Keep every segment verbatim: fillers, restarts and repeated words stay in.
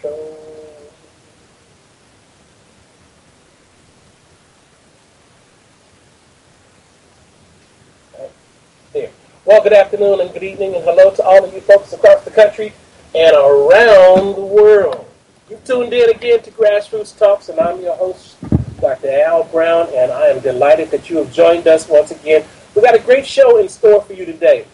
Control. Right there. Well, good afternoon and good evening and hello to all of you folks across the country and around the world. You've tuned in again to Grassroots Talks, and I'm your host, Doctor Al Brown, and I am delighted that you have joined us once again. We've got a great show in store for you today.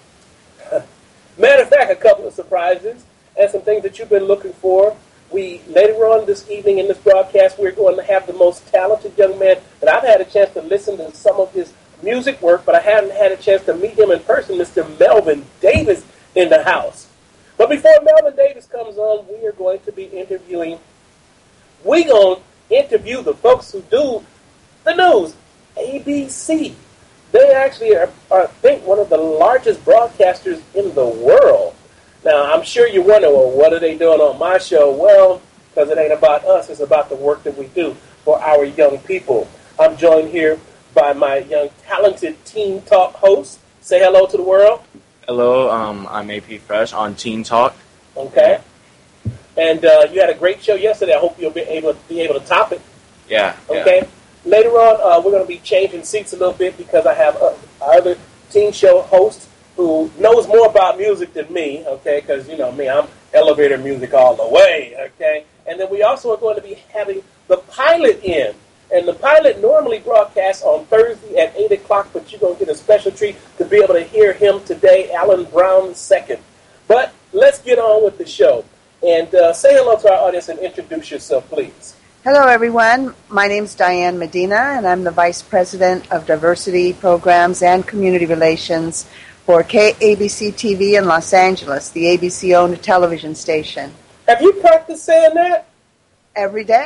Matter of fact, a couple of surprises and some things that you've been looking for. We later on this evening in this broadcast, we're going to have the most talented young man that I've had a chance to listen to some of his music work, but I haven't had a chance to meet him in person, Mister Melvin Davis in the house. But before Melvin Davis comes on, we are going to be interviewing, we're going to interview the folks who do the news, A B C. They actually are, are, I think, one of the largest broadcasters in the world. Now, I'm sure you wonder, well, what are they doing on my show? Well, because it ain't about us. It's about the work that we do for our young people. I'm joined here by my young, talented Teen Talk host. Say hello to the world. Hello, um, I'm A P Fresh on Teen Talk. Okay. And uh, you had a great show yesterday. I hope you'll be able to, be able to top it. Yeah. Okay. Yeah. Later on, uh, we're going to be changing seats a little bit because I have uh, other teen show hosts who knows more about music than me, okay, because, you know, me, I'm elevator music all the way, okay? And then we also are going to be having the pilot in. And the pilot normally broadcasts on Thursday at eight o'clock, but you're going to get a special treat to be able to hear him today, Alan Brown the second. But let's get on with the show. And uh, say hello to our audience and introduce yourself, please. Hello, everyone. My name is Diane Medina, and I'm the Vice President of Diversity Programs and Community Relations for K A B C T V in Los Angeles, the A B C-owned television station. Have you practiced saying that? Every day.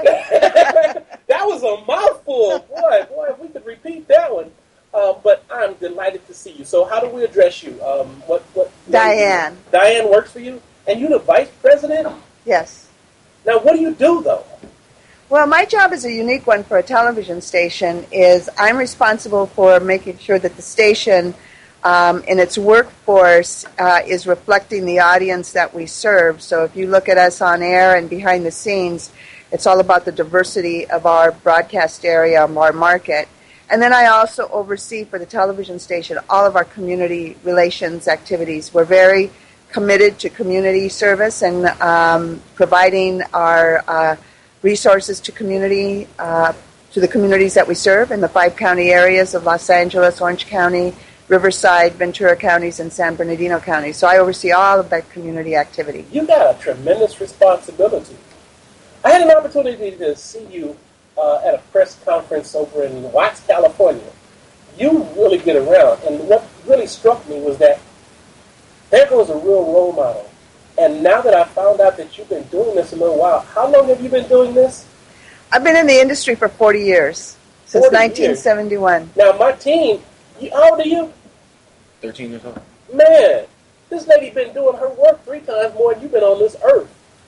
That was a mouthful. Boy, boy, if we could repeat that one. Uh, but I'm delighted to see you. So how do we address you? Um, what? What? Diane. Diane works for you? And you're the Vice President? Yes. Now, what do you do, though? Well, my job is a unique one for a television station. Is I'm responsible for making sure that the station um, in its workforce uh, is reflecting the audience that we serve. So if you look at us on air and behind the scenes, it's all about the diversity of our broadcast area, of our market. And then I also oversee for the television station all of our community relations activities. We're very committed to community service and um, providing our uh, resources to community, uh, to the communities that we serve in the five county areas of Los Angeles, Orange County, Riverside, Ventura counties, and San Bernardino County. So I oversee all of that community activity. You got a tremendous responsibility. I had an opportunity to see you uh, at a press conference over in Watts, California. You really get around, and what really struck me was that there goes a real role model. And now that I found out that you've been doing this a little while, how long have you been doing this? I've been in the industry for forty years, since forty nineteen seventy-one. Years. Now, my team, you, how old are you? thirteen years old. Man, this lady been doing her work three times more than you've been on this earth.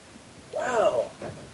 Wow.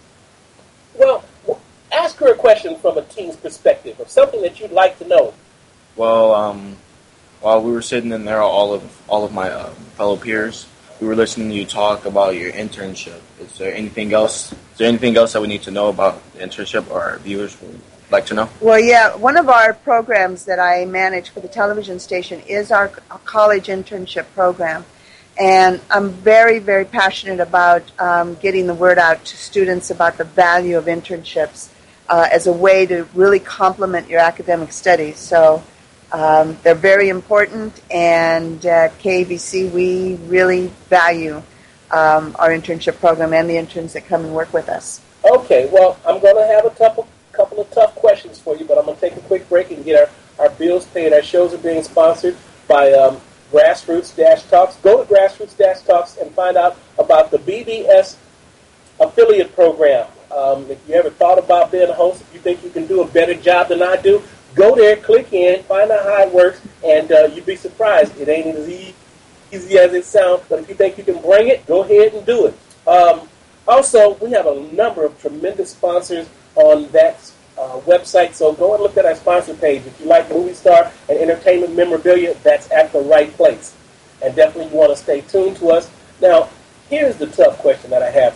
Well, ask her a question from a teen's perspective, of something that you'd like to know. Well, um, while we were sitting in there, all of all of my uh, fellow peers, we were listening to you talk about your internship. Is there anything else? Is there anything else that we need to know about the internship, or our viewers would like to know? Well, yeah, one of our programs that I manage for the television station is our college internship program. And I'm very, very passionate about um, getting the word out to students about the value of internships uh, as a way to really complement your academic studies. So um, they're very important, and at K A B C we really value um, our internship program and the interns that come and work with us. Okay, well, I'm going to have a couple, couple of tough questions for you, but I'm going to take a quick break and get our, our bills paid. Our shows are being sponsored by Um, Grassroots-Talks. Go to Grassroots-Talks and find out about the B B S affiliate program. Um, if you ever thought about being a host, if you think you can do a better job than I do, go there, click in, find out how it works, and uh, you'd be surprised. It ain't as easy, easy as it sounds, but if you think you can bring it, go ahead and do it. Um, also, we have a number of tremendous sponsors on that Uh, website, so go and look at our sponsor page. If you like movie star and entertainment memorabilia, that's at the right place. And definitely you want to stay tuned to us. Now, here's the tough question that I have for you.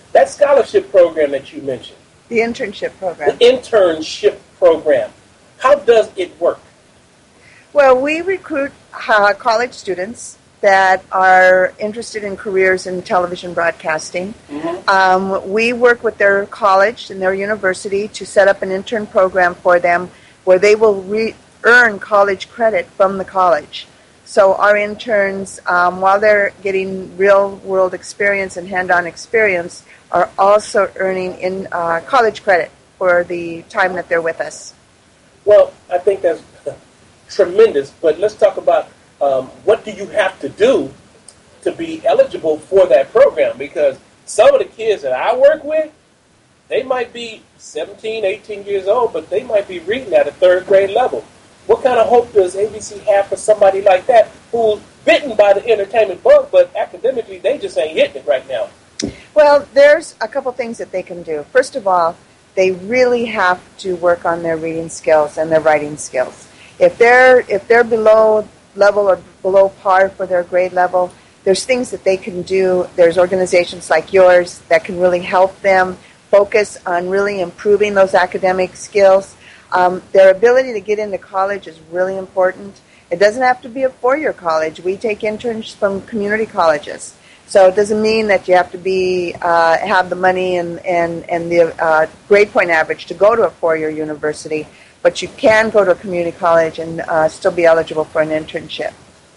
That scholarship program that you mentioned, The internship program. the internship program, how does it work? Well, we recruit uh, college students that are interested in careers in television broadcasting. Mm-hmm. Um, we work with their college and their university to set up an intern program for them where they will re- earn college credit from the college. So our interns, um, while they're getting real-world experience and hand-on experience, are also earning in uh, college credit for the time that they're with us. Well, I think that's tremendous, but let's talk about um, what do you have to do to be eligible for that program? Because some of the kids that I work with, they might be seventeen, eighteen years old, but they might be reading at a third grade level. What kind of hope does A B C have for somebody like that who's bitten by the entertainment bug, but academically they just ain't hitting it right now? Well, there's a couple things that they can do. First of all, they really have to work on their reading skills and their writing skills. If they're if they're below level or below par for their grade level, there's things that they can do. There's organizations like yours that can really help them focus on really improving those academic skills. Um, their ability to get into college is really important. It doesn't have to be a four-year college. We take interns from community colleges. So it doesn't mean that you have to be uh, have the money and, and, and the uh, grade point average to go to a four-year university, but you can go to a community college and uh, still be eligible for an internship.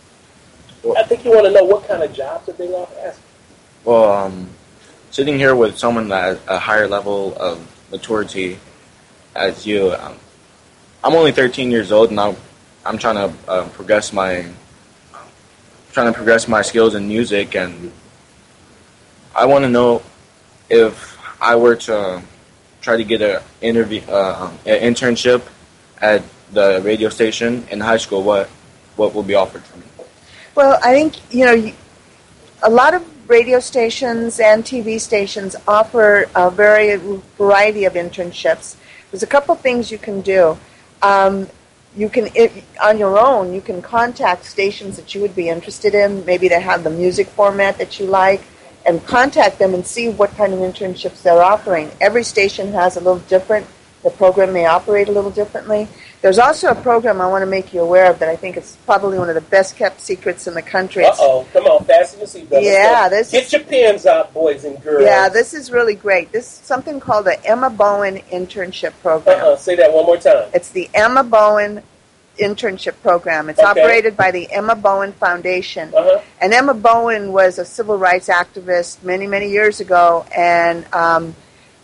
I think you want to know what kind of jobs that they offer. Well, um, sitting here with someone at a higher level of maturity as you, um, I'm only thirteen years old, and I'm, I'm trying to uh, progress my trying to progress my skills in music, and I want to know if I were to try to get a interview, uh, an internship at the radio station in high school, what what will be offered for me? Well, I think, you know, a lot of radio stations and T V stations offer a very variety of internships. There's a couple things you can do. Um, you can, it, on your own, you can contact stations that you would be interested in, maybe they have the music format that you like, and contact them and see what kind of internships they're offering. Every station has a little different. The program may operate a little differently. There's also a program I want to make you aware of that I think is probably one of the best-kept secrets in the country. Uh-oh. Come on, fasten your seatbelt. Yeah, this Get is, your pens out, boys and girls. yeah, this is really great. This is something called the Emma Bowen Internship Program. Uh-uh. Say that one more time. It's the Emma Bowen Internship Program. It's Okay. operated by the Emma Bowen Foundation. Uh-huh. And Emma Bowen was a civil rights activist many, many years ago, and um,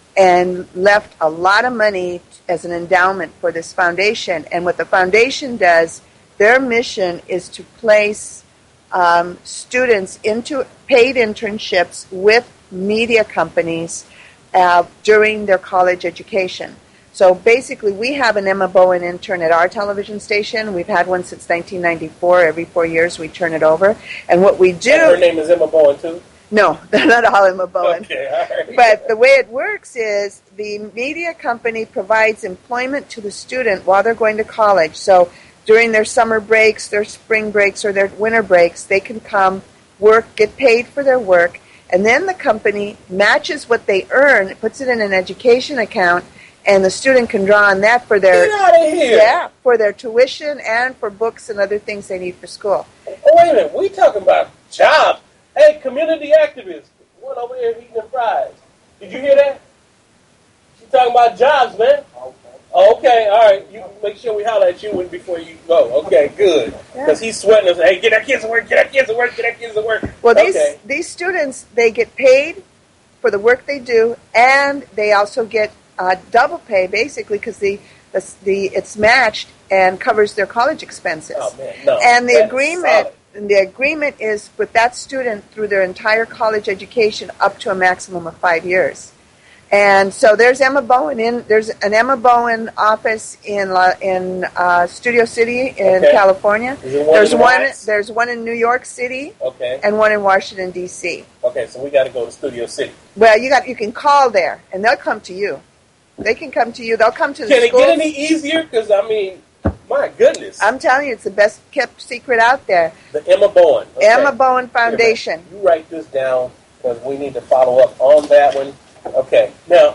and left a lot of money as an endowment for this foundation. And what the foundation does, their mission is to place um, students into paid internships with media companies uh, during their college education. So basically, we have an Emma Bowen intern at our television station. We've had one since nineteen ninety-four. Every four years, we turn it over. And what we do... And her name is Emma Bowen, too? No, they're not all Emma Bowen. Okay, all right. But the way it works is the media company provides employment to the student while they're going to college. So during their summer breaks, their spring breaks, or their winter breaks, they can come, work, get paid for their work, and then the company matches what they earn, puts it in an education account, and the student can draw on that for their Get out of here. yeah for their tuition and for books and other things they need for school. Oh, wait a minute. We talking about jobs. Hey, community activists. One over here eating the fries. Did you hear that? She's talking about jobs, man. Okay. Okay, all right. You make sure we holler at you when, before you go. Okay, good. Because he's sweating us. Hey, get that kids to work. Get that kids to work. Get that kids to work. Well, these okay. these students, they get paid for the work they do, and they also get uh, double pay, basically, because the, the the it's matched and covers their college expenses. Oh, man, no. And the That's agreement, solid. and the agreement is with that student through their entire college education up to a maximum of five years. And so there's Emma Bowen in there's an Emma Bowen office in La, in uh, Studio City in Okay. California. Is there one There's in one Watts? there's one in New York City Okay. and one in Washington D C. Okay, so we got to go to Studio City. Well, you got you can call there and they'll come to you. They can come to you. They'll come to the Can it school. get any easier? Because, I mean, my goodness. I'm telling you, it's the best kept secret out there. The Emma Bowen. Okay. Emma Bowen Foundation. You write this down because we need to follow up on that one. Okay. Now,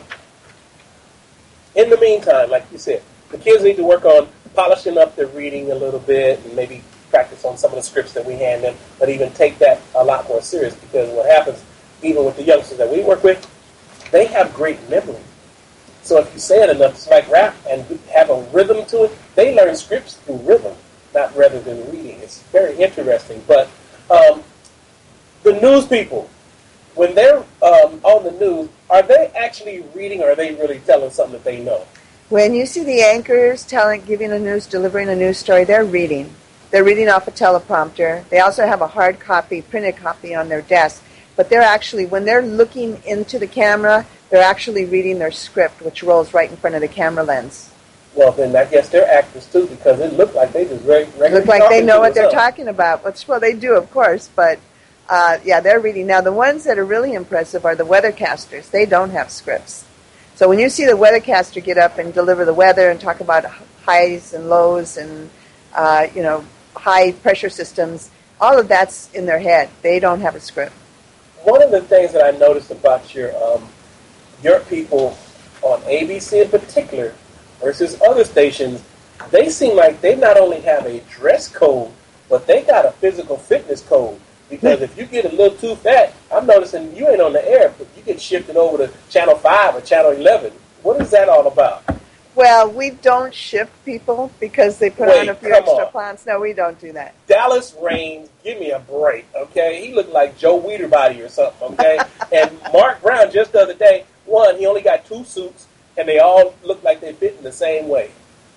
in the meantime, like you said, the kids need to work on polishing up their reading a little bit and maybe practice on some of the scripts that we hand them, but even take that a lot more serious because what happens, even with the youngsters that we work with, they have great memory. So if you say it enough, it's like rap and have a rhythm to it. They learn scripts through rhythm, not rather than reading. It's very interesting. But um, the news people, when they're um, on the news, are they actually reading or are they really telling something that they know? When you see the anchors telling, giving a news, delivering a news story, they're reading. They're reading off a teleprompter. They also have a hard copy, printed copy on their desk. But they're actually, when they're looking into the camera, they're actually reading their script, which rolls right in front of the camera lens. Well, then I guess they're actors too, because it looked like they just very regularly Look like they know what they're up. talking about. Which, well, they do, of course, but uh, yeah, they're reading. Now, the ones that are really impressive are the weathercasters. They don't have scripts. So when you see the weathercaster get up and deliver the weather and talk about highs and lows and uh, you know high pressure systems, all of that's in their head. They don't have a script. One of the things that I noticed about your um, your people on A B C in particular versus other stations, they seem like they not only have a dress code, but they got a physical fitness code. Because if you get a little too fat, I'm noticing you ain't on the air, but you get shifted over to Channel five or Channel eleven. What is that all about? Well, we don't shift people because they put Wait, on a few come extra on. pounds. No, we don't do that. Dallas Raines, give me a break, okay? He looked like Joe Weiderbody or something, okay? And Mark Brown, just the other day, one, he only got two suits, and they all look like they fit in the same way.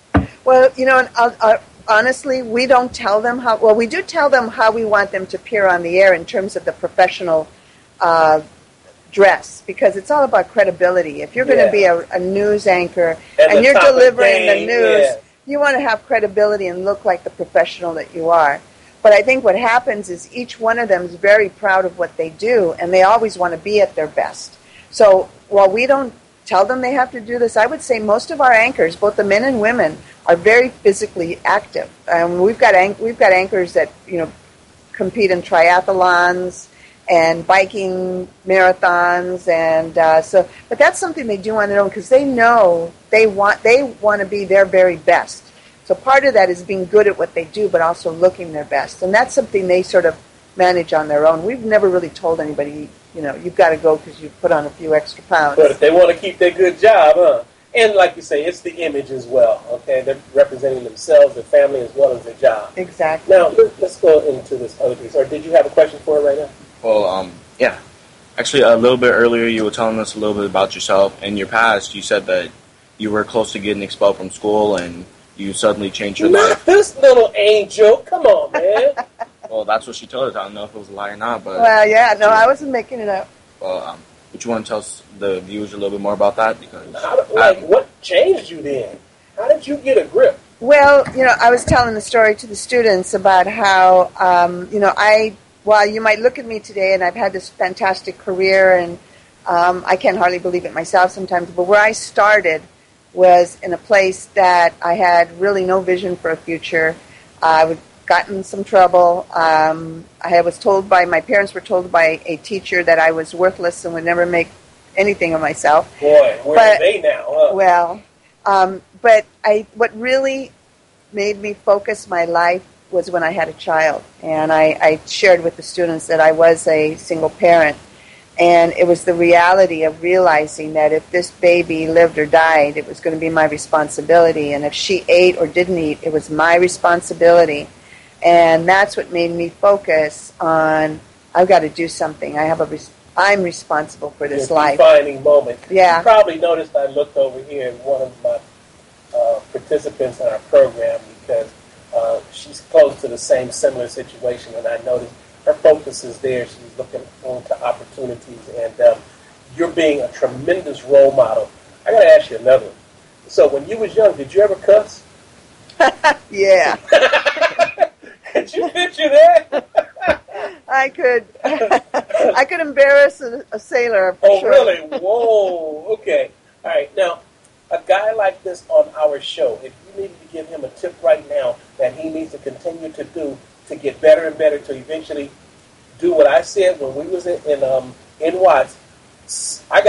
Well, you know, uh, uh, honestly, we don't tell them how, well, we do tell them how we want them to appear on the air in terms of the professional uh, dress, because it's all about credibility. If you're going to Yeah. be a, a news anchor And and the you're top of the delivering the game, news, yeah. you want to have credibility and look like the professional that you are. But I think what happens is each one of them is very proud of what they do, and they always want to be at their best. So while we don't tell them they have to do this, I would say most of our anchors, both the men and women, are very physically active. Um, we've got anch- we've got anchors that you know compete in triathlons and biking marathons, and uh, so. But that's something they do on their own because they know they want they want to be their very best. So part of that is being good at what they do, but also looking their best, and that's something they sort of manage on their own. We've never really told anybody, you know, you've got to go because you put on a few extra pounds. But if they want to keep their good job, huh? And like you say, it's the image as well, okay? They're representing themselves, their family, as well as their job. Exactly. Now, let- let's go into this other piece. Or did you have a question for it right now? Well, um, yeah. Actually, a little bit earlier, you were telling us a little bit about yourself. In your past, you said that you were close to getting expelled from school, and you suddenly changed your Not life. this little angel. Come on, man. Well, that's what she told us. I don't know if it was a lie or not, but Well, yeah, no, I wasn't making it up. well, um, would you want to tell us, the viewers a little bit more about that? Because How, did- like, what changed you then? How did you get a grip? Well, you know, I was telling the story to the students about how, um, you know, I, while you might look at me today and I've had this fantastic career and um, I can't hardly believe it myself sometimes, but where I started was in a place that I had really no vision for a future. I would gotten in some trouble. Um, I was told by, my parents were told by a teacher that I was worthless and would never make anything of myself. Boy, where But- are they now, huh? Well, um, but I, what really made me focus my life was when I had a child. And I, I shared with the students that I was a single parent. And it was the reality of realizing that if this baby lived or died, it was going to be my responsibility. And if she ate or didn't eat, it was my responsibility. And that's what made me focus on, I've got to do something. I have a, res- I'm responsible for this Your life. defining moment. Yeah. You probably noticed I looked over here at one of my uh, participants in our program because uh, she's close to the same similar situation, and I noticed her focus is there. She's looking forward to opportunities, and um, you're being a tremendous role model. I got to ask you another one. So when you was young, did you ever cuss? Yeah. Could you picture that? I could, I could embarrass a, a sailor for Oh, sure. really? Whoa. Okay. All right. Now, a guy like this on our show, if you needed to give him a tip right now that he needs to continue to do to get better and better to eventually do what I said when we was in, in um in Watts, I got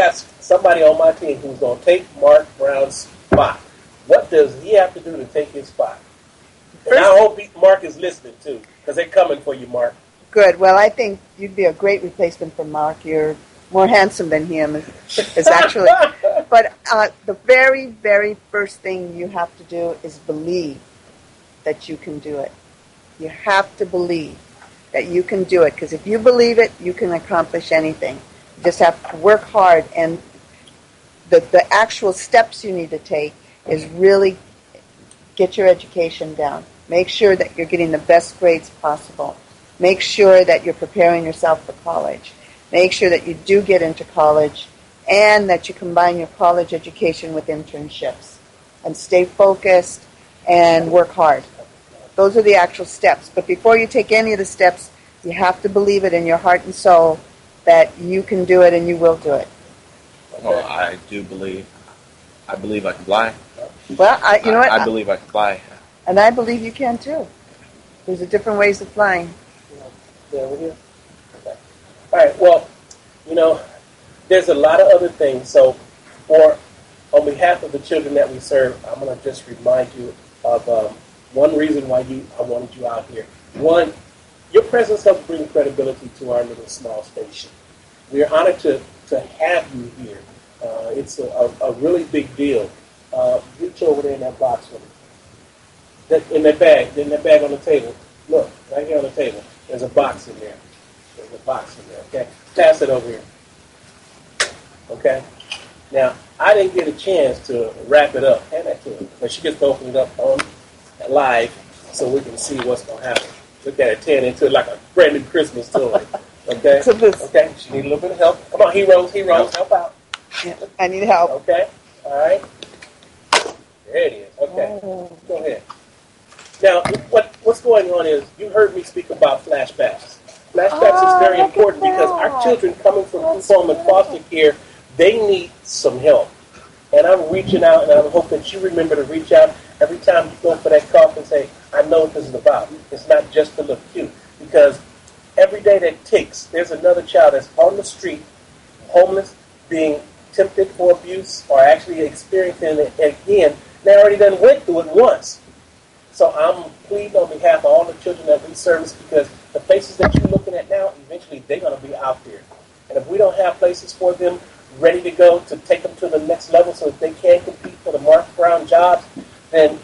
somebody on my team who's going to take Mark Brown's spot. What does he have to do to take his spot? And First, I hope he, Mark is listening, too, because they're coming for you, Mark. good. Well, I think you'd be a great replacement for Mark. You're more handsome than him, is, is actually. But uh, the very, very first thing you have to do is believe that you can do it. You have to believe that you can do it, because if you believe it, you can accomplish anything. You just have to work hard, and the, the actual steps you need to take is really get your education down. Make sure that you're getting the best grades possible. Make sure that you're preparing yourself for college. Make sure that you do get into college and that you combine your college education with internships. And stay focused and work hard. Those are the actual steps. But before you take any of the steps, you have to believe it in your heart and soul that you can do it and you will do it. Well, I do believe. I believe I can fly. Well, I, you know what? I, I believe I can fly. And I believe you can too. There's a different ways of flying. Yeah, we're here. Okay. All right. Well, you know, there's a lot of other things. So, for on behalf of the children that we serve, I'm going to just remind you of um, one reason why you I wanted you out here. One, your presence helps bring credibility to our little small station. We're honored to, to have you here. Uh, it's a, a, a really big deal. Uh, reach over there in that box with me. That, in that bag, in that bag on the table. Look, right here on the table. There's a box in there. There's a box in there, okay? Pass it over here. Okay? Now, I didn't get a chance to wrap it up. Hand that to her. But she gets to open it up on live so we can see what's going to happen. Look at it, tearing into it like a brand new Christmas toy. Okay? Okay, she needs a little bit of help. Come on, heroes, heroes, help out. Yeah, I need help. Okay? All right? There it is. Okay. Go ahead. Now, what what's going on is, you heard me speak about flashbacks. Flashbacks oh, is very important because our children coming from group home and foster care, they need some help. And I'm reaching out, and I hope that you remember to reach out every time you go for that cough and say, I know what this is about. It's not just to look cute. Because every day that ticks, there's another child that's on the street, homeless, being tempted for abuse, or actually experiencing it again. They already done went through it once. So I'm pleading on behalf of all the children that we service, because the places that you're looking at now, eventually they're going to be out there. And if we don't have places for them ready to go to take them to the next level so that they can compete for the Mark Brown jobs, then,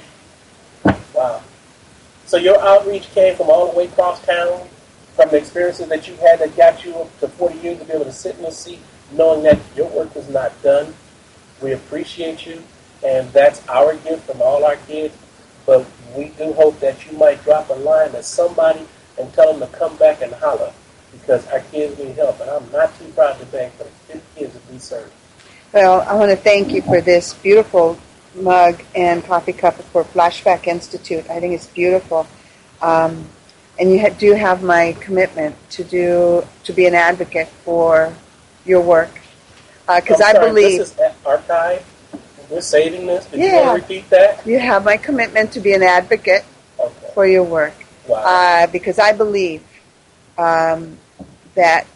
wow. So your outreach came from all the way across town, from the experiences that you had that got you up to forty years to be able to sit in the seat, knowing that your work is not done. We appreciate you, and that's our gift from all our kids. But we do hope that you might drop a line to somebody and tell them to come back and holler, because our kids need help. And I'm not too proud to beg for the fifty kids that we serve. Well, I want to thank you for this beautiful mug and coffee cup for Flashback Institute. I think it's beautiful. Um, and you ha- do have my commitment to do to be an advocate for your work. Because uh, I believe... This is archived. We're saving this. Did yeah. you want to repeat that? You have my commitment to be an advocate okay. for your work. Wow. Uh, because I believe um, that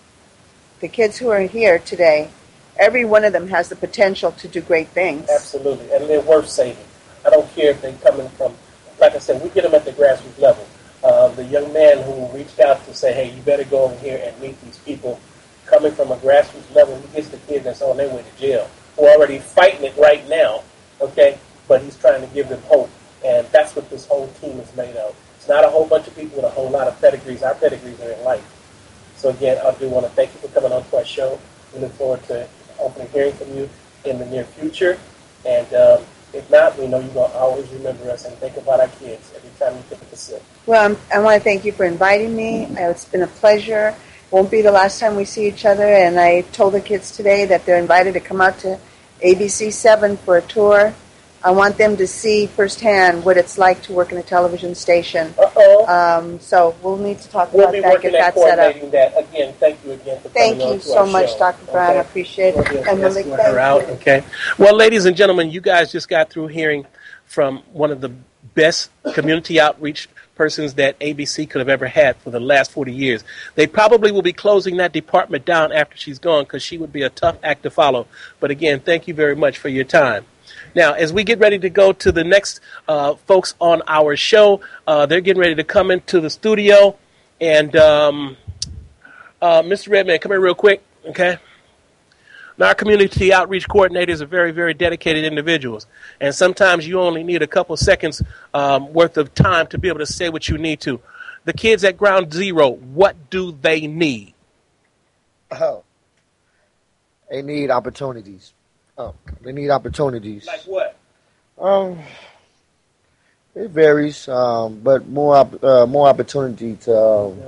the kids who are here today, every one of them has the potential to do great things. Absolutely. And they're worth saving. I don't care if they're coming from, like I said, we get them at the grassroots level. Uh, the young man who reached out to say, hey, you better go over here and meet these people, coming from a grassroots level, he gets the kids that's on their way to jail, who are already fighting it right now, okay? But he's trying to give them hope, and that's what this whole team is made of. It's not a whole bunch of people with a whole lot of pedigrees. Our pedigrees are in life. So again, I do want to thank you for coming on to our show. We look forward to hopefully hearing from you in the near future. And um, if not, we know you're going to always remember us and think about our kids every time you take a sip. Well, I'm, I want to thank you for inviting me. It's been a pleasure. Won't be the last time we see each other. And I told the kids today that they're invited to come out to A B C seven for a tour. I want them to see firsthand what it's like to work in a television station. Uh-oh. Um, so we'll need to talk we'll about be that, working get at that set up. coordinating that. Again, thank you again for Thank coming on you to so our much, show. Doctor Brown. Okay. I appreciate it. We'll And Malik, escort thank her out. you. Okay. Well, ladies and gentlemen, you guys just got through hearing from one of the best community outreach persons that A B C could have ever had for the last forty years. They probably will be closing that department down after she's gone because she would be a tough act to follow. But again, thank you very much for your time. Now, as we get ready to go to the next uh, folks on our show, uh, they're getting ready to come into the studio. And um, uh, Mister Redman, come here real quick, okay? Now, our community outreach coordinators are very, very dedicated individuals. And sometimes you only need a couple seconds um, worth of time to be able to say what you need to. The kids at Ground Zero, what do they need? Oh, they need opportunities. Oh, they need opportunities. Like what? Um, it varies, um, but more op- uh, more opportunity to um,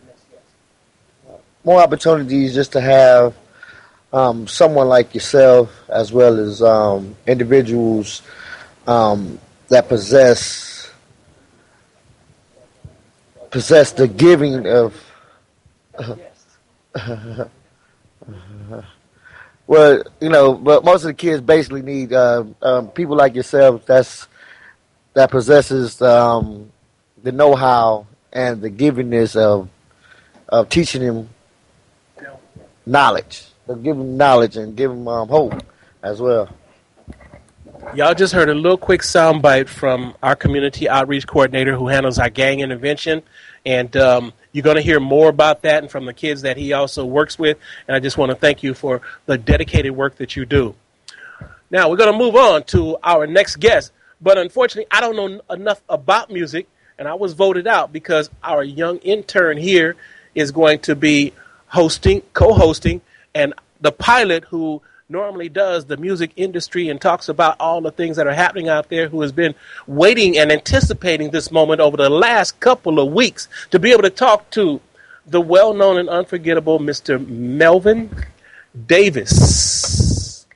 more opportunities just to have um, someone like yourself, as well as um, individuals um, that possess possess the giving of. Uh, Well, you know, but most of the kids basically need uh, um, people like yourself that's that possesses um, the know-how and the givingness of of teaching them knowledge, of giving them knowledge and give them um, hope as well. Y'all just heard a little quick soundbite from our community outreach coordinator who handles our gang intervention. And um, you're going to hear more about that and from the kids that he also works with. And I just want to thank you for the dedicated work that you do. Now, we're going to move on to our next guest. But unfortunately, I don't know enough about music, and I was voted out because our young intern here is going to be hosting, co-hosting, and the pilot who normally does the music industry and talks about all the things that are happening out there, who has been waiting and anticipating this moment over the last couple of weeks to be able to talk to the well-known and unforgettable Mister Melvin Davis.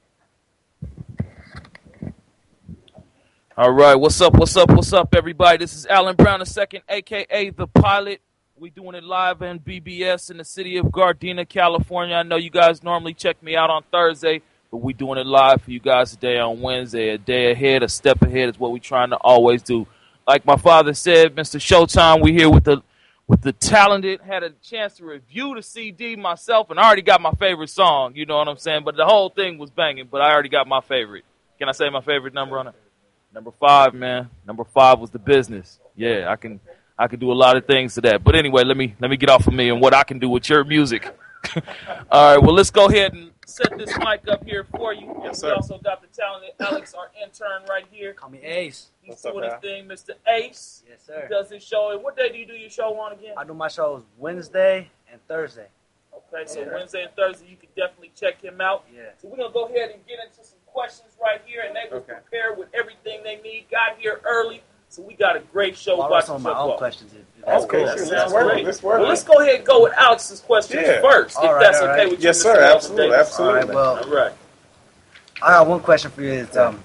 All right, what's up, what's up, what's up, everybody? This is Alan Brown the second, a k a. The Pilot. We doing it live on B B S in the city of Gardena, California. I know you guys normally check me out on Thursday, but we doing it live for you guys today on Wednesday. A day ahead, a step ahead is what we're trying to always do. Like my father said, Mister Showtime, we here with the with the talented. Had a chance to review the C D myself, and I already got my favorite song. You know what I'm saying? But the whole thing was banging, but I already got my favorite. Can I say my favorite number on it? Number five, man. Number five was The Business. Yeah, I can... I can do a lot of things to that. But anyway, let me let me get off of me and what I can do with your music. All right, well, let's go ahead and set this mic up here for you. Yes, we sir. also got the talented Alex, our intern, right here. Call me Ace. He's What's up, doing his Al? thing, Mister Ace. Yes, sir. He does his show. And what day do you do your show on again? I do my shows Wednesday and Thursday. Okay, so Wednesday and Thursday, you can definitely check him out. Yeah. So we're going to go ahead and get into some questions right here. And they were Okay. prepared with everything they need. Got here early. So we got a great show I'll about write to some of my jump own off. questions. If, if That's that's cool. cool. That Let's sounds work. great. Let's work. Well, let's go ahead and go with Alex's questions Yeah. first, All if right, that's all okay right. with you, Yes, Mister sir. Melvin Absolutely. Davis. Absolutely. All right, well, All right. I got one question for you. Is, um,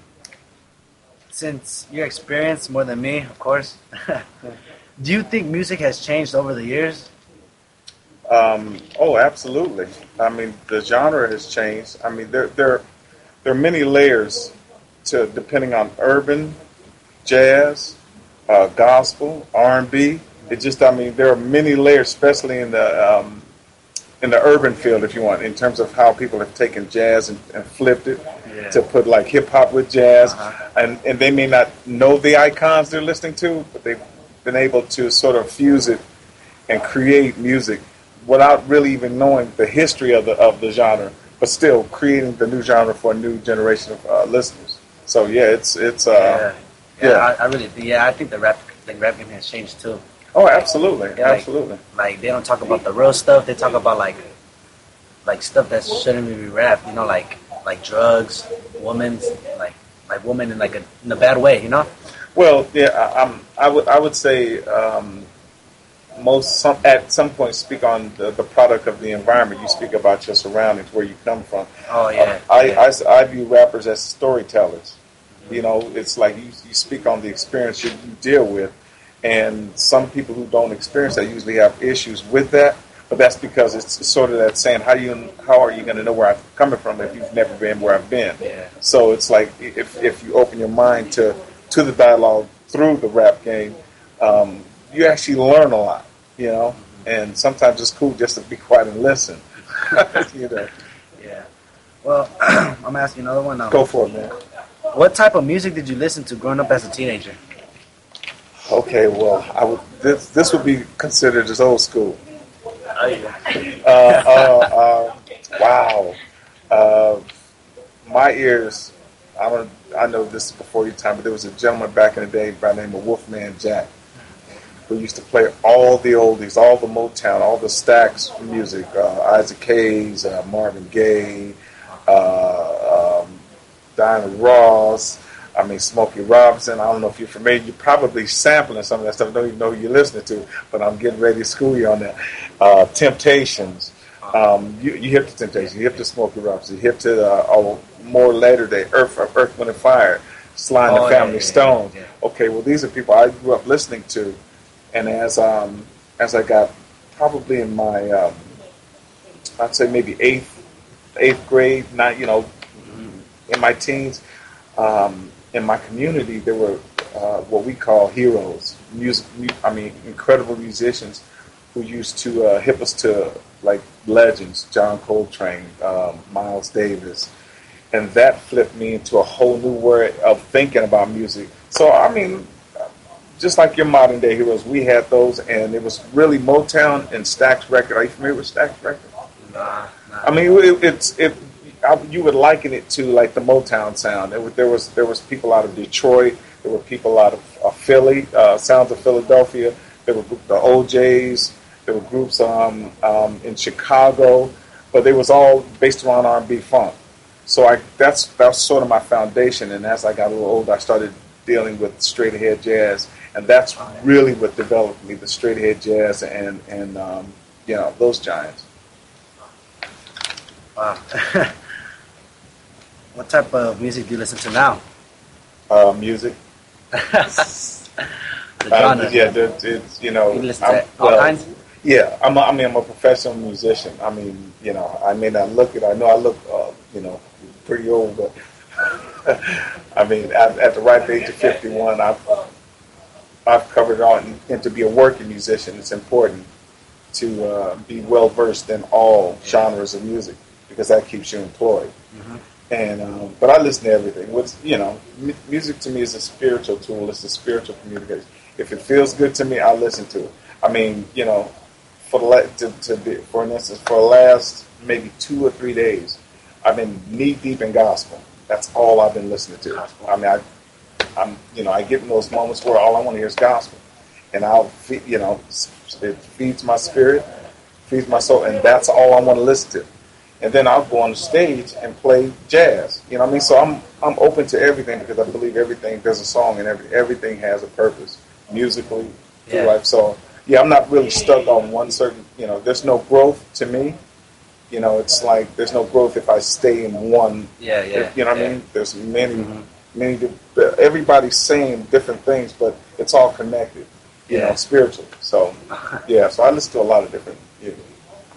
since you're experienced more than me, of course, do you think music has changed over the years? Um, oh, absolutely. I mean, the genre has changed. I mean, there there there are many layers to depending on urban, jazz, uh, gospel, R and B. It just, I mean, there are many layers, especially in the um, in the urban field, if you want, in terms of how people have taken jazz and, and flipped it Yeah. to put like hip hop with jazz, Uh-huh. and and they may not know the icons they're listening to, but they've been able to sort of fuse it and create music without really even knowing the history of the of the genre, but still creating the new genre for a new generation of uh, listeners. So yeah, it's it's uh, yeah, yeah. yeah. I, I really, yeah, I think the rap, the rap game has changed too. oh, absolutely, Yeah, like- absolutely. Like they don't talk about the real stuff. They talk about like, like stuff that shouldn't be rap. You know, like like drugs, women's, like like women in like a in a bad way. You know. Well, yeah, I, I'm, I would I would say um, most some at some point speak on the, the product of the environment. You speak about your surroundings, where you come from. Oh yeah. Uh, I, yeah. I, I view rappers as storytellers. You know, it's like you, you speak on the experience you, you deal with, and some people who don't experience that usually have issues with that. But that's because it's sort of that saying, how do you how are you going to know where I'm coming from if you've never been where I've been? Yeah. So it's like if if you open your mind to to the dialogue through the rap game, um, you actually learn a lot, you know. And sometimes it's cool just to be quiet and listen, you know. Yeah. Well, I'm gonna ask you another one now. Go for it, man. What type of music did you listen to growing up as a teenager? Okay, well, I would this this would be considered as old school. Oh, yeah. Uh, uh, uh, wow. Uh, my ears. I don't. I know this is before your time, but there was a gentleman back in the day by the name of Wolfman Jack, who used to play all the oldies, all the Motown, all the Stax music, uh, Isaac Hayes, uh, Marvin Gaye, uh, um, Diana Ross. I mean, Smokey Robinson. I don't know if you're familiar. You're probably sampling some of that stuff. I don't even know who you're listening to, but I'm getting ready to school you on that. Uh, Temptations. Um, you, you hip to Temptations. You hip to Smokey Robinson. You hip to uh, oh, more later day Earth, Earth, Wind and Fire, Sly and Oh, the Family yeah, yeah, Stone. yeah, yeah. Okay, well, these are people I grew up listening to, and as um, as I got probably in my, um, I'd say maybe eighth eighth grade, not you know, in my teens. Um, in my community, there were uh, what we call heroes, music. I mean, incredible musicians who used to uh, hip us to like legends, John Coltrane, um, Miles Davis, and that flipped me into a whole new world of thinking about music. So, I mean, just like your modern day heroes, we had those, and it was really Motown and Stax Record. Are you familiar with Stax Record? Nah, nah. I mean, it, it's it. I, you would liken it to like the Motown sound. There was there was, there was people out of Detroit. There were people out of, of Philly, uh, sounds of Philadelphia. There were the O Js. There were groups um, um, in Chicago, but they was all based around R and B funk. So I that's that's sort of my foundation. And as I got a little older, I started dealing with straight ahead jazz, and that's really what developed me: the straight ahead jazz and and um, you know those giants. Wow. What type of music do you listen to now? Uh, music. The Uh, genre. yeah, it, it's you know. You listen I'm- to all well, kinds? Yeah, I'm. A, I mean, I'm a professional musician. I mean, you know, I may not look it. I know I look, uh, you know, pretty old, but I mean, at, at the ripe age of fifty-one, I've I've covered it all. And, and to be a working musician, it's important to uh, be well versed in all genres of music because that keeps you employed. Mhm. And um, but I listen to everything. What's you know, m- music to me is a spiritual tool. It's a spiritual communication. If it feels good to me, I listen to it. I mean, you know, for the la- to, to be, for instance, for the last maybe two or three days, I've been knee deep in gospel. That's all I've been listening to. I mean, I, I'm you know, I get in those moments where all I want to hear is gospel, and I'll fe- you know, it feeds my spirit, feeds my soul, and that's all I want to listen to. And then I'll go on the stage and play jazz. You know what I mean? So I'm I'm open to everything because I believe everything, there's a song and every everything has a purpose musically through Yeah. life. So yeah, I'm not really stuck on one certain. You know, there's no growth to me. You know, it's like there's no growth if I stay in one. Yeah, yeah. You know what yeah. I mean? There's many, Mhm. many. di- Everybody's saying different things, but it's all connected. You Yeah. know, spiritually. So yeah, so I listen to a lot of different. You know,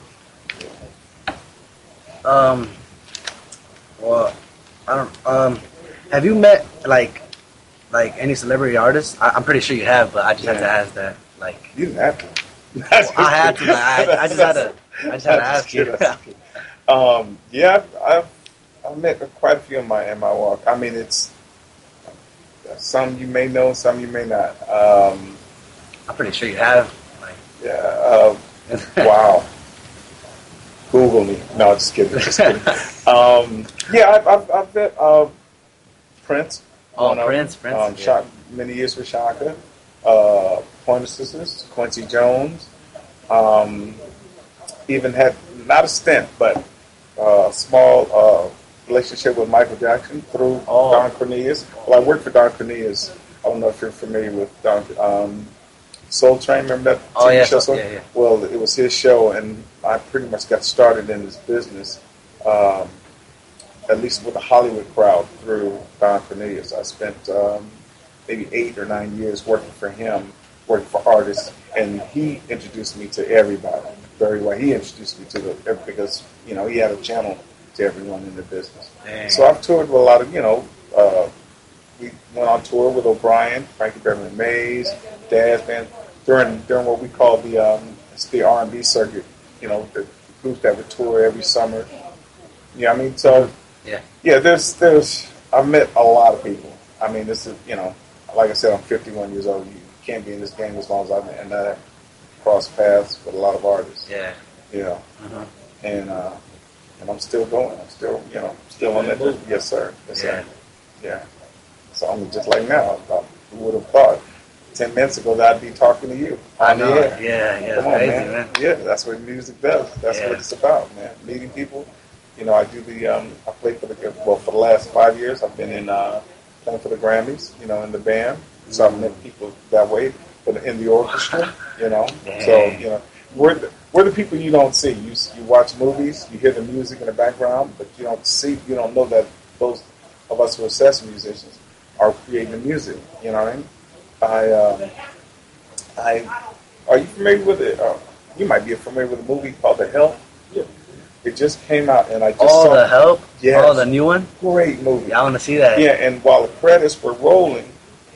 Um, well, I don't. Um, have you met like, like any celebrity artists? I, I'm pretty sure you have, but I just had to Yeah. ask that. Like, You didn't have to. I had to. Like, I, I just had to. I just had to I'm ask you. kidding, I'm kidding. Um, yeah, I've, I've I've met quite a few in my in my walk. I mean, it's some you may know, some you may not. Um, I'm pretty sure you have. Like, yeah. Uh, wow. Google me. No, just kidding. Just kidding. Um, yeah, I've, I've, I've met uh, Prince. Oh, One of- Prince, Prince, Um, yeah. shot many years for Shaka. Uh, Pointer Sisters, Quincy Jones. Um, even had not a stint, but a small uh, relationship with Michael Jackson through Oh. Don Cornelius. Well, I worked for Don Cornelius. I don't know if you're familiar with Don. Um, Soul Train, remember that T V Oh, yeah, show? so- yeah, yeah. Well, it was his show, and I pretty much got started in this business, um, at least with the Hollywood crowd, through Don Cornelius. I spent um, maybe eight or nine years working for him, working for artists, and he introduced me to everybody very well. He introduced me to the, because, you know, he had a channel to everyone in the business. Dang. So I've toured with a lot of, you know, uh, we went on tour with O'Brien, Frankie Beverly Mays, Daz Band, during during what we call the um, it's the R and B circuit. You know, the groups that would tour every summer. You know what I mean? So Yeah. yeah, there's there's I've met a lot of people. I mean, this is you know, like I said, I'm fifty-one years old. You can't be in this game as long as I've been, and I cross paths with a lot of artists. Yeah. You know, Uh-huh. and uh, and I'm still going. I'm still you know still on that. Yes, sir. Yes, sir. Yeah. So I'm just like now. I who would have thought ten minutes ago that I'd be talking to you I on the know. air? Yeah, yeah. Come It's on, crazy, man. man. Yeah, that's what music does. That's Yeah. what it's about, man. Meeting people. You know, I do the. Um, I play for the. Well, for the last five years, I've been in uh, playing for the Grammys. You know, in the band. So I've met people that way, but in the orchestra. You know, so you know, we're the, we're the people you don't see. You you watch movies, you hear the music in the background, but you don't see. You don't know that those of us who are session musicians are creating the music. You know what I mean? I. Um, I. Are you familiar with it? Uh, you might be familiar with a movie called The Help. Yeah. It just came out, and I just Oh, saw The Help? Yes. Oh, the new one? Great movie. Yeah, I want to see that. Yeah, and while the credits were rolling,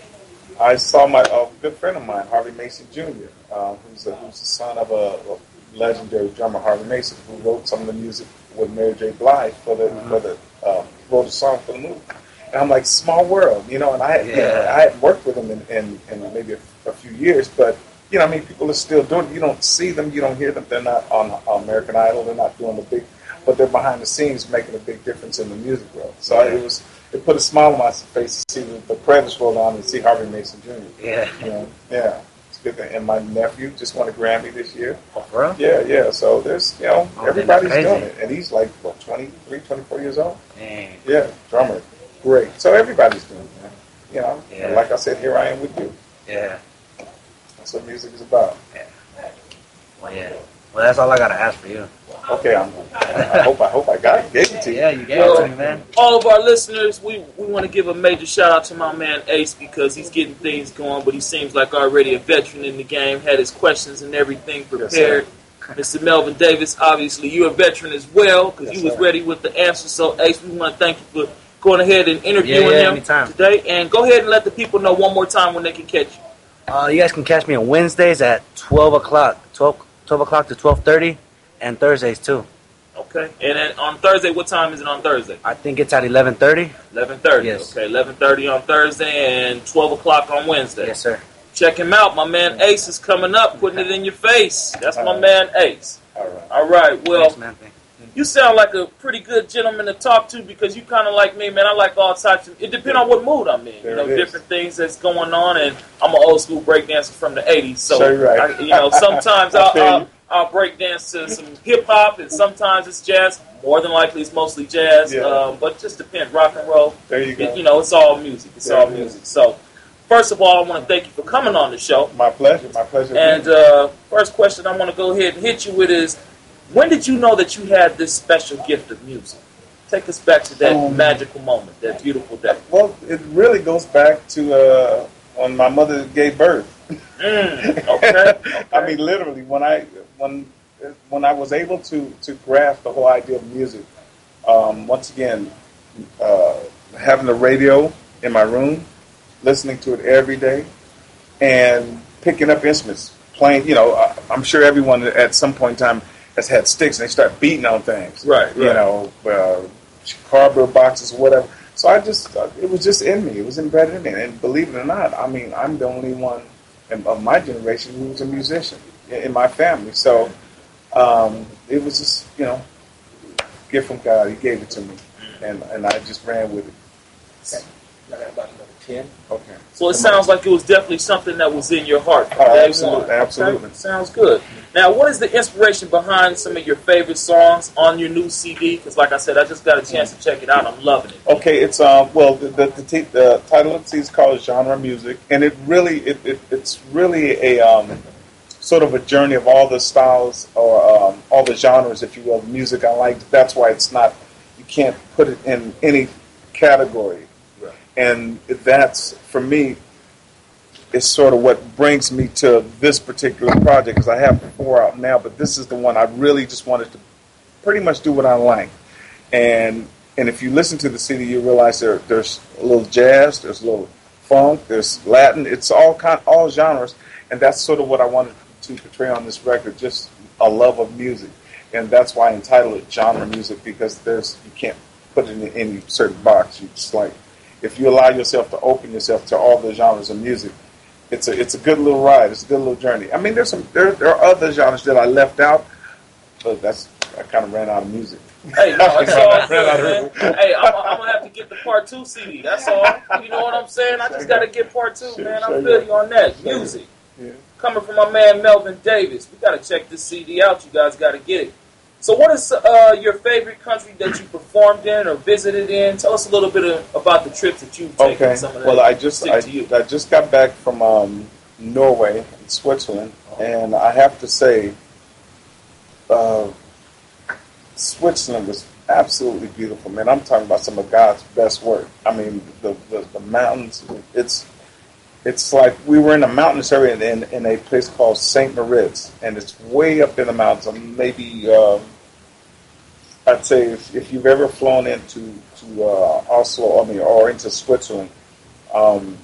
I saw my a good friend of mine, Harvey Mason Junior, uh, who's, a, who's the son of a, a legendary drummer, Harvey Mason, who wrote some of the music with Mary J. Blige for the Mhm. for the uh, wrote a song for the movie. And I'm like, small world, you know. And I, you know, Yeah. I hadn't worked with him in, in, in maybe a, a few years, but you know, I mean, people are still doing it. You don't see them, you don't hear them. They're not on American Idol. They're not doing the big, but they're behind the scenes making a big difference in the music world. So Yeah. it was, it put a smile on my face to see the, the credits roll on and see Harvey Mason Junior Yeah. You know, yeah, it's a good thing. And my nephew just won a Grammy this year. Oh, for real? Yeah, yeah. So there's, you know, Oh, everybody's that's doing crazy. it, and he's like what, twenty-three, twenty-four years old. Dang. Yeah, drummer, great. So everybody's doing it, man. You know, Yeah. and like I said, here I am with you. Yeah. That's what music is about. Well, yeah. Well, that's all I got to ask for you. Okay, I'm. I hope I hope I got it. Gave it to you. Yeah, you gave Well, it to me, man. All of our listeners, we, we want to give a major shout out to my man Ace because he's getting things going, but he seems like already a veteran in the game, had his questions and everything prepared. Mister Melvin Davis, obviously you're a veteran as well because Yes, you was sir. ready with the answer. So Ace, we want to thank you for going ahead and interviewing Yeah, yeah, him anytime. today. And go ahead and let the people know one more time when they can catch you. Uh, you guys can catch me on Wednesdays at twelve o'clock, twelve, twelve o'clock to twelve thirty, and Thursdays too. Okay. And then on Thursday, what time is it on Thursday? I think it's at eleven thirty. eleven thirty. Yes. Okay, eleven thirty on Thursday and twelve o'clock on Wednesday. Yes, sir. Check him out. My man Ace is coming up, putting it in your face. That's my man Ace. All right. All right. Well, Thanks, man. Thank you sound like a pretty good gentleman to talk to because you kind of like me, man. I like all types of. It depends on what mood I'm in. There You know, it is. different things that's going on, and I'm an old school breakdancer from the eighties. So, Sure, you're right. I, you know, sometimes I I'll, feel I'll, you. I'll break dance to some hip hop, and sometimes it's jazz. More than likely, it's mostly jazz. Yeah. Um, but it just depends. Rock and roll. There you go. It- you know, it's all music. It's There all it is. music. So, first of all, I want to thank you for coming on the show. My pleasure. My pleasure. And uh, first question I want to go ahead and hit you with is, when did you know that you had this special gift of music? Take us back to that Um, magical moment, that beautiful day. well, it really goes back to uh, when my mother gave birth. Mm, okay. I mean, literally, when I when when I was able to to grasp the whole idea of music, um, once again, uh, having the radio in my room, listening to it every day, and picking up instruments, playing. You know, I, I'm sure everyone at some point in time has had sticks and they start beating on things. Right, You right. know, uh, cardboard boxes, whatever. So I just, uh, it was just in me. It was embedded in me. And believe it or not, I mean, I'm the only one in, of my generation who was a musician in, in my family. So um, it was just, you know, gift from God. He gave it to me, and and I just ran with it. I got about another ten. Okay. So it sounds like it was definitely something that was in your heart from Oh, day absolutely, one. absolutely. Okay, sounds good. Now, what is the inspiration behind some of your favorite songs on your new C D? Because, like I said, I just got a chance to check it out. I'm loving it. Okay, it's um well the the, the, t- the title of the C D is called Genre Music, and it really it, it it's really a um sort of a journey of all the styles or um, all the genres, if you will, of music I like. That's why it's not, you can't put it in any category. Right. And that's, for me, is sort of what brings me to this particular project, because I have four out now, but this is the one I really just wanted to pretty much do what I like. And and if you listen to the C D, you realize there there's a little jazz, there's a little funk, there's Latin, it's all kind, all genres. and that's sort of what I wanted to portray on this record, just a love of music. And that's why I entitled it genre music, because there's you can't put it in any certain box. You just like, if you allow yourself to open yourself to all the genres of music, it's a it's a good little ride. It's a good little journey. I mean, there's some there there are other genres that I left out, but that's I kind of ran out of music. Hey, no, it's all good, man. Hey, I'm, I'm gonna have to get the part two C D. That's all. You know what I'm saying? I just gotta get part two, Sure, man. sure, I feel yeah. you on that. Sure, Music. Yeah. Coming from my man Melvin Davis. We gotta check this C D out. You guys gotta get it. So what is uh, your favorite country that you performed in or visited in? Tell us a little bit of, about the trips that you've taken. Okay. Some of that Well, I just stick I, to you. I just got back from um, Norway and Switzerland, and I have to say, uh, Switzerland was absolutely beautiful, man. I'm talking about some of God's best work. I mean, the the, the mountains. It's it's like we were in a mountainous area in, in, in a place called Saint Moritz, and it's way up in the mountains. Maybe um, I'd say if, if you've ever flown into to uh, Oslo, I mean, or into Switzerland, um,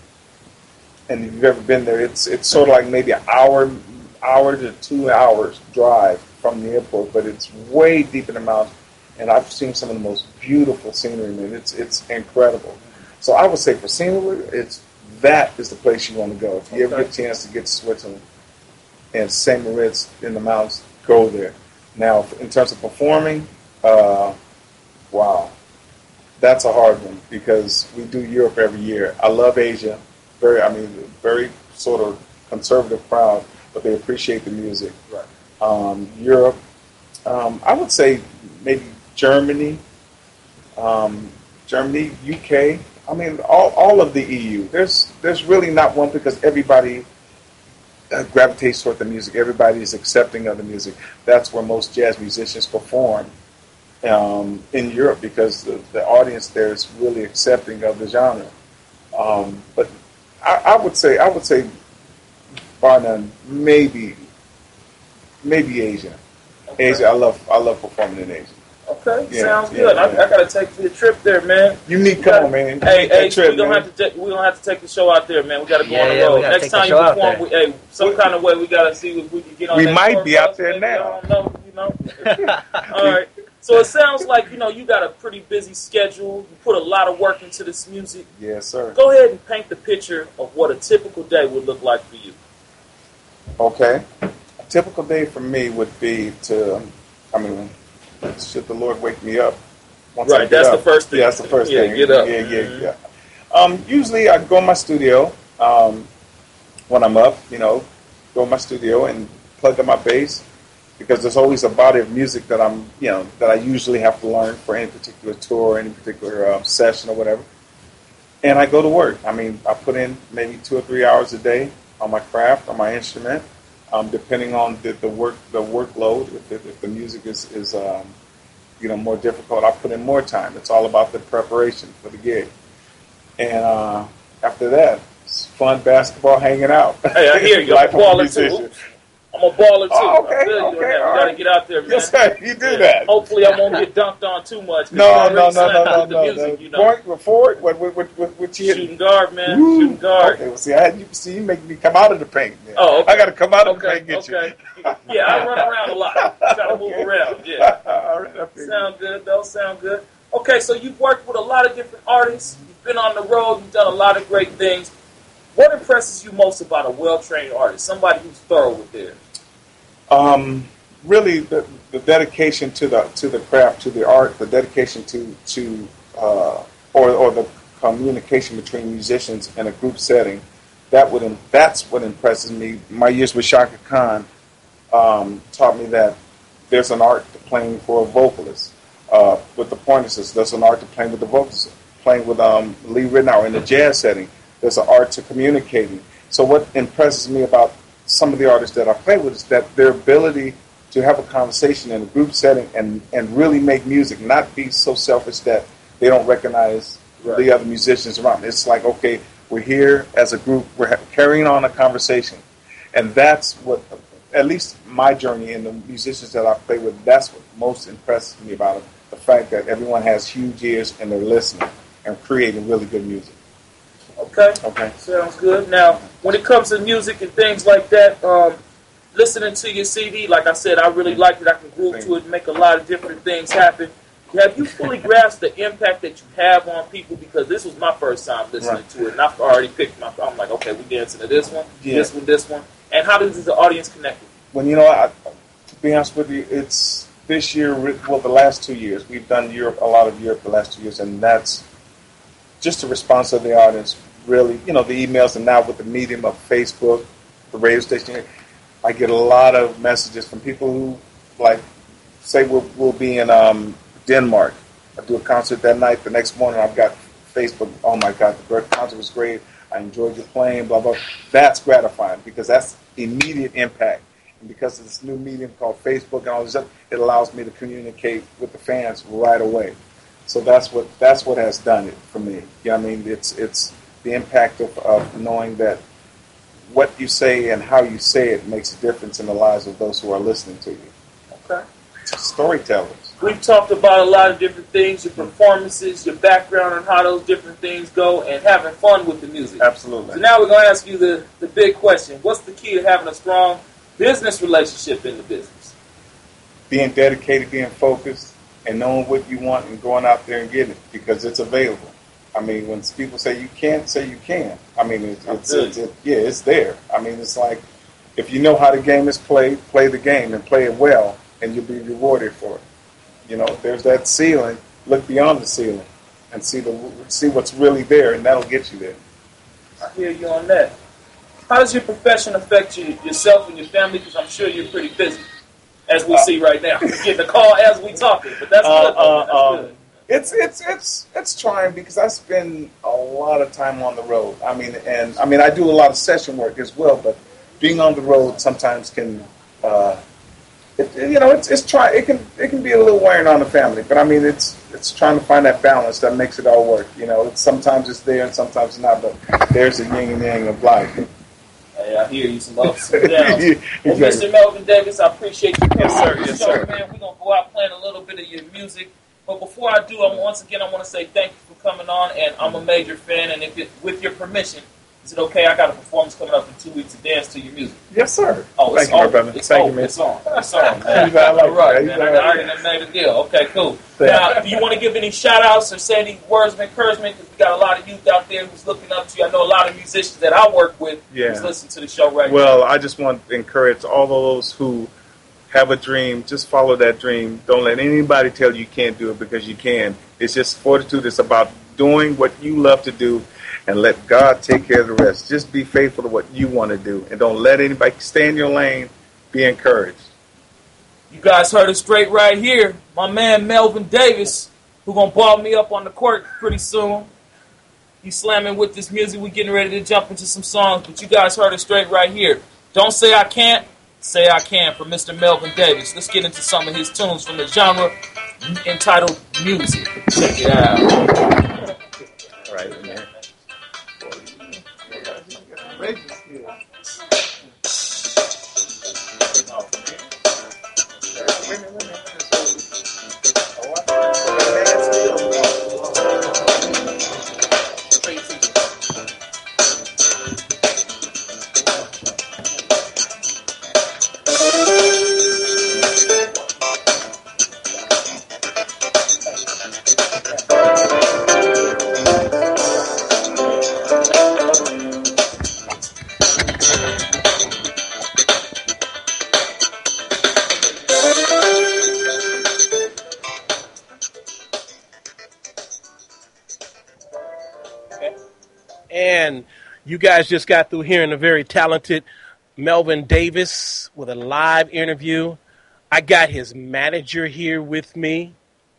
and if you've ever been there, it's it's sort of like maybe an hour, hour to two hours drive from the airport, but it's way deep in the mountains, and I've seen some of the most beautiful scenery, man. It's it's incredible. So I would say for scenery, it's that is the place you want to go. If you ever Okay. get a chance to get to Switzerland and Saint Moritz in the mountains, go there. Now, in terms of performing, uh, wow, that's a hard one because we do Europe every year. I love Asia, very, I mean, very sort of conservative crowd, but they appreciate the music. Right. Um, Europe, um, I would say maybe Germany, um, Germany, U K. I mean, all all of the E U. There's there's really not one because everybody uh, gravitates toward the music. Everybody is accepting of the music. That's where most jazz musicians perform um, in Europe because the, the audience there is really accepting of the genre. Um, but I, I would say I would say bar none, maybe maybe Asia. Okay. Asia, I love I love performing in Asia. Okay, Yeah, sounds yeah, good. yeah. I, I gotta take you a trip there, man. You need We come gotta- on, man. Hey, That hey, trip, we don't man. have to take we don't have to take the show out there, man. We gotta go Yeah, on the yeah, we road. gotta Next take the time show you out perform, we, there. hey, some kind of way we gotta see if we can get on. We that might tour be out bus, there maybe. now. I don't know, you know. All right. So it sounds like you know you got a pretty busy schedule. You put a lot of work into this music. Yes, sir. Go ahead and paint the picture of what a typical day would look like for you. Okay. A typical day for me would be to, I mean, should the Lord wake me up? Once I Right, get that's up. the first thing. Yeah, that's the first Yeah, thing. get up. Yeah, yeah, Mhm. yeah. Um, usually I go in my studio um, when I'm up, you know, go in my studio and plug in my bass because there's always a body of music that I'm, you know, that I usually have to learn for any particular tour, any particular um, session or whatever. And I go to work. I mean, I put in maybe two or three hours a day on my craft, on my instrument, um, depending on the, the work, the workload. If, the- if the music is, is um, you know, more difficult, I put in more time. It's all about the preparation for the gig. And uh, after that, it's fun basketball, hanging out. Hey, I hear you. I'm a Life of baller musician. too. I'm a baller too. Oh, okay, I feel you on okay, that. We all gotta right. get out there, man. Yes, sir. You do Yeah. that. Hopefully, I won't get dunked on too much. 'cause No, I'm no, really no, no, slapped no, with the no, music, no. you know. Point before it. What, what, what, what, what you hit? Shooting guard, man. Woo. Shooting guard. Okay, well, see, I had you see you make me come out of the paint. Man. Oh, okay. I got to come out of the Okay, paint and get okay. Yeah, I run around a lot. Gotta move Okay. around. you. Yeah. All right, I figured. Sound good, though. Sound good. Okay, so you've worked with a lot of different artists. You've been on the road. You've done a lot of great things. What impresses you most about a well-trained artist? Somebody who's thorough with theirs. Um, really, the, the dedication to the to the craft, to the art, the dedication to to uh, or or the communication between musicians in a group setting. That would im- that's what impresses me. My years with Shaka Khan um, taught me that there's an art to playing for a vocalist. Uh, with the Pointers, there's an art to playing with the vocalist. Playing with um, Lee Ritenour in the jazz setting, there's an art to communicating. So what impresses me about some of the artists that I play with is that their ability to have a conversation in a group setting and, and really make music, not be so selfish that they don't recognize Right. the other musicians around. It's like, okay, we're here as a group, we're ha- carrying on a conversation. And that's what, at least my journey and the musicians that I play with, that's what most impresses me about it. The fact that everyone has huge ears and they're listening and creating really good music. Okay. Okay. Sounds good. Now, when it comes to music and things like that, um, listening to your C D, like I said, I really like it. I can groove to it and make a lot of different things happen. Have you fully grasped the impact that you have on people? Because this was my first time listening Right. to it, and I've already picked my. I'm like, okay, we dancing to this one, Yeah. this one, this one. And how does the audience connect with you? Well, you know, I, to be honest with you, it's this year, well, the last two years, we've done Europe, a lot of Europe the last two years, and that's just the response of the audience, really, you know, the emails, and now with the medium of Facebook, the radio station, I get a lot of messages from people who, like, say we'll, we'll be in um, Denmark. I do a concert that night. The next morning, I've got Facebook. Oh my God, the concert was great. I enjoyed your playing. Blah blah. That's gratifying because that's immediate impact. And because of this new medium called Facebook and all this stuff, it allows me to communicate with the fans right away. So that's what that's what has done it for me. Yeah, I mean, it's it's the impact of, of knowing that what you say and how you say it makes a difference in the lives of those who are listening to you. Okay. Storytellers. We've talked about a lot of different things, your performances, your background on how those different things go, and having fun with the music. Absolutely. So now we're going to ask you the, the big question. What's the key to having a strong business relationship in the business? Being dedicated, being focused, and knowing what you want and going out there and getting it because it's available. I mean, when people say you can't, say you can. I mean, it's, it's, it's it, yeah, it's there. I mean, it's like if you know how the game is played, play the game and play it well, and you'll be rewarded for it. You know, there's that ceiling. Look beyond the ceiling and see the see what's really there, and that'll get you there. I hear you on that. How does your profession affect you, yourself and your family? Because I'm sure you're pretty busy, as we Uh, see right now. We're getting a call as we talking, but that's Uh, good. Though, uh, that's um, good. It's it's it's it's trying because I spend a lot of time on the road. I mean, and I mean I do a lot of session work as well, but being on the road sometimes can. Uh, It, you know, it's it's try. It can it can be a little wearing on the family, but I mean, it's it's trying to find that balance that makes it all work. You know, it's, sometimes it's there and sometimes it's not, but there's the yin and yang of life. Hey, I hear you, some ups and downs. Yeah, Well, Mister Melvin Davis, I appreciate you coming Yes, sir. on the Yes, show, sir. man. We're gonna go out playing a little bit of your music, but before I do, I'm once again I want to say thank you for coming on, and I'm a major fan. And if it, with your permission, is it okay? I got a performance coming up in two weeks to dance to your music. Yes, sir. Oh, Thank it's you, my on. brother. It's Thank on. you, man. It's on. It's on, man. You know, I like All right, that. You man. know, I, I already made a deal. Okay, cool. Now, do you want to give any shout-outs or say any words of encouragement? Because we got a lot of youth out there who's looking up to you. I know a lot of musicians that I work with Yeah. who's listening to the show right now. Well, I just want to encourage all those who have a dream. Just follow that dream. Don't let anybody tell you you can't do it because you can. It's just fortitude. It's about doing what you love to do and let God take care of the rest. Just be faithful to what you want to do and don't let anybody stay in your lane. Be encouraged. You guys heard it straight right here. My man Melvin Davis, who gonna ball me up on the court pretty soon. He's slamming with this music. We getting ready to jump into some songs, but you guys heard it straight right here. Don't say I can't, say I can for Mister Melvin Davis. Let's get into some of his tunes from the genre entitled Music. Check it out. All right, man. And you guys just got through hearing a very talented Melvin Davis with a live interview. I got his manager here with me.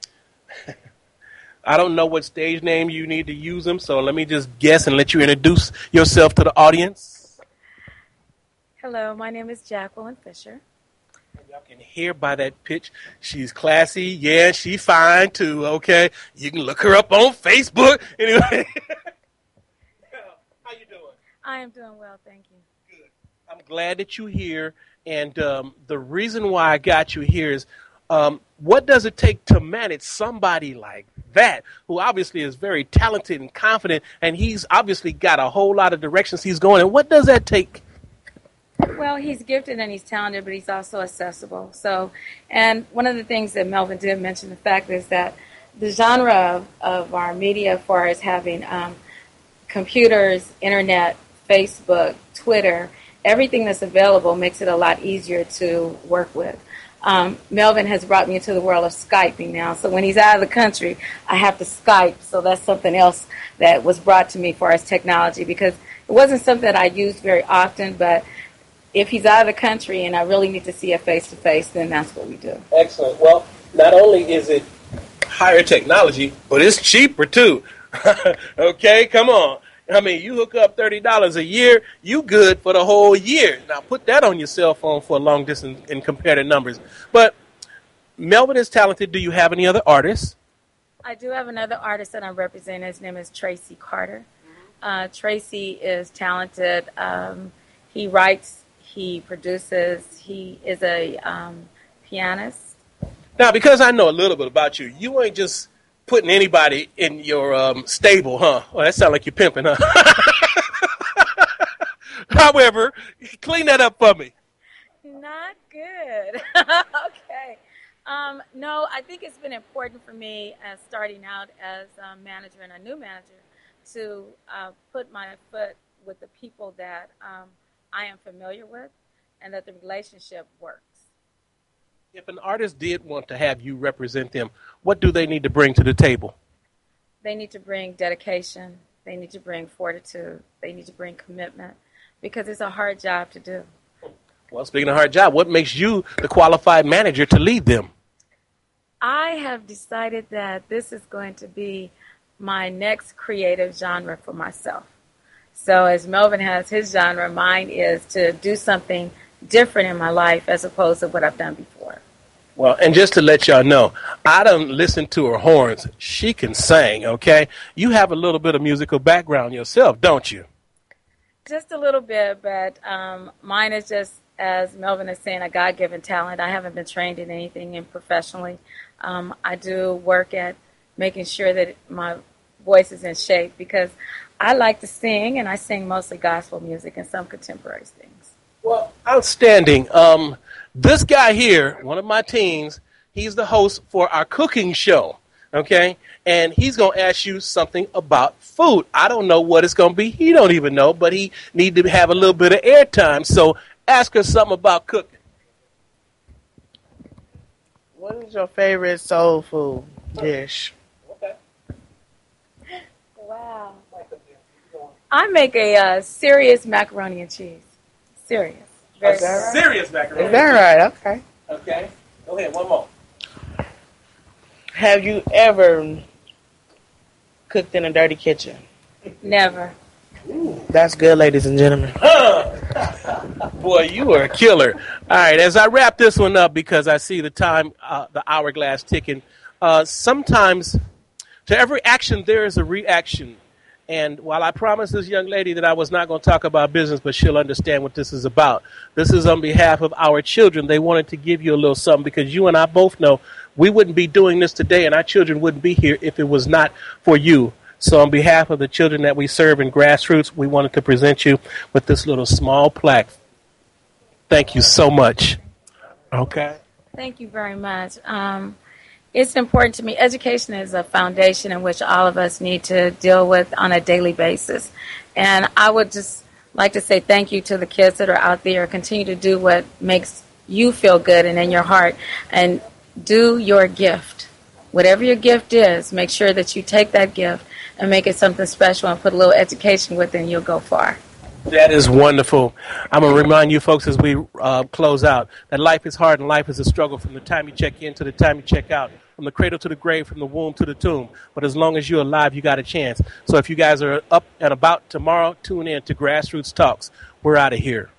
I don't know what stage name you need to use him, so let me just guess and let you introduce yourself to the audience. Hello, my name is Jacqueline Fisher. Y'all can hear by that pitch, she's classy. Yeah, she fine too, okay? You can look her up on Facebook. Anyway. How you doing? I am doing well, thank you. Good. I'm glad that you're here. And um, the reason why I got you here is, um, what does it take to manage somebody like that, who obviously is very talented and confident, and he's obviously got a whole lot of directions he's going in. What does that take? Well, he's gifted and he's talented, but he's also accessible. So, and one of the things that Melvin did mention, the fact is that the genre of, of our media, as far as having um, computers, internet, Facebook, Twitter, everything that's available makes it a lot easier to work with. Um, Melvin has brought me into the world of Skyping now. So when he's out of the country, I have to Skype. So that's something else that was brought to me as far as technology, because it wasn't something that I used very often, but if he's out of the country and I really need to see a face-to-face, then that's what we do. Excellent. Well, not only is it higher technology, but it's cheaper too. Okay, come on. I mean, you hook up thirty dollars a year, you good for the whole year. Now put that on your cell phone for a long distance and compare the numbers. But Melvin is talented. Do you have any other artists? I do have another artist that I'm representing. His name is Tracy Carter. Uh, Tracy is talented. Um, he writes, he produces, he is a um, pianist. Now, because I know a little bit about you, you ain't just putting anybody in your um, stable, huh? Well, that sounds like you're pimping, huh? However, clean that up for me. Not good. Okay. Um, no, I think it's been important for me as starting out as a manager and a new manager to uh, put my foot with the people that um, I am familiar with and that the relationship works. If an artist did want to have you represent them, what do they need to bring to the table? They need to bring dedication. They need to bring fortitude. They need to bring commitment, because it's a hard job to do. Well, speaking of hard job, what makes you the qualified manager to lead them? I have decided that this is going to be my next creative genre for myself. So as Melvin has his genre, mine is to do something different in my life as opposed to what I've done before. Well, and just to let y'all know, I don't listen to her horns. She can sing, okay? You have a little bit of musical background yourself, don't you? Just a little bit, but um, mine is just, as Melvin is saying, a God-given talent. I haven't been trained in anything in professionally. Um, I do work at making sure that my voice is in shape, because I like to sing, and I sing mostly gospel music and some contemporary things. Well, outstanding. Um, this guy here, one of my teens, he's the host for our cooking show, okay? And he's going to ask you something about food. I don't know what it's going to be. He don't even know, but he need to have a little bit of airtime. So ask her something about cooking. What is your favorite soul food dish? Okay. Wow. I make a uh, serious macaroni and cheese. Serious. Very Is that right? Serious macaroni. Is that right? Okay. Okay. Go ahead, one more. Have you ever cooked in a dirty kitchen? Never. That's good, ladies and gentlemen. Huh. Boy, you are a killer. All right, as I wrap this one up, because I see the time, uh, the hourglass ticking, uh, sometimes to every action there is a reaction. And while I promised this young lady that I was not going to talk about business, but she'll understand what this is about. This is on behalf of our children. They wanted to give you a little something, because you and I both know we wouldn't be doing this today, and our children wouldn't be here if it was not for you. So on behalf of the children that we serve in Grassroots, we wanted to present you with this little small plaque. Thank you so much. Okay. Thank you very much. Um, it's important to me. Education is a foundation in which all of us need to deal with on a daily basis. And I would just like to say thank you to the kids that are out there. Continue to do what makes you feel good and in your heart. And do your gift. Whatever your gift is, make sure that you take that gift and make it something special and put a little education with it, and you'll go far. That is wonderful. I'm going to remind you folks as we uh, close out that life is hard and life is a struggle from the time you check in to the time you check out, from the cradle to the grave, from the womb to the tomb. But as long as you're alive, you got a chance. So if you guys are up and about tomorrow, tune in to Grassroots Talks. We're out of here.